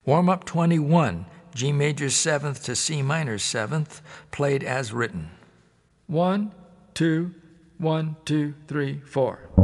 Warm-up 21, G major 7th to C minor 7th, played as written. 1, 2, 1, 2, 3, 4.